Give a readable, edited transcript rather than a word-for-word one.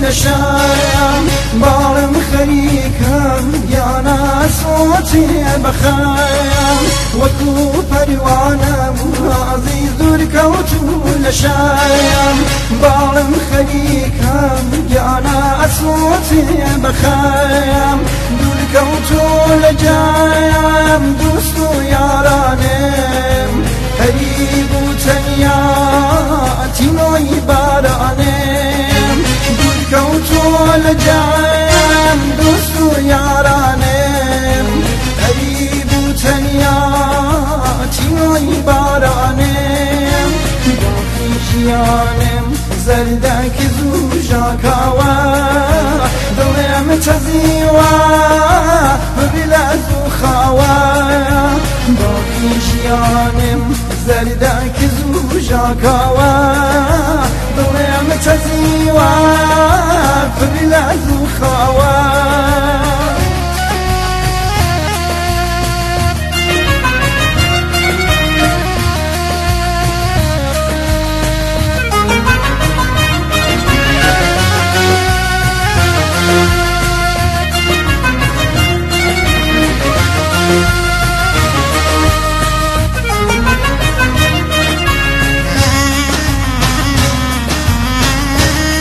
لشایم بالم خریکم گیانا سوچی بخایم وکو پروانم عزیز دور کوچو لشایم بالم خریکم گیانا سوچی بخایم دور کوچو لجایم دوستو یارانم قریب و تنیا تینوی بارانم دور کوچو لجایم دوستو یارانم قریب و تنیا تینوی بارانم باقی جیانم زردک زوجا کاوا دلم تزیوا بلاد و خوا باقی جیانم زردک زوجا کاوا دلم تزیوا بلاد و خوا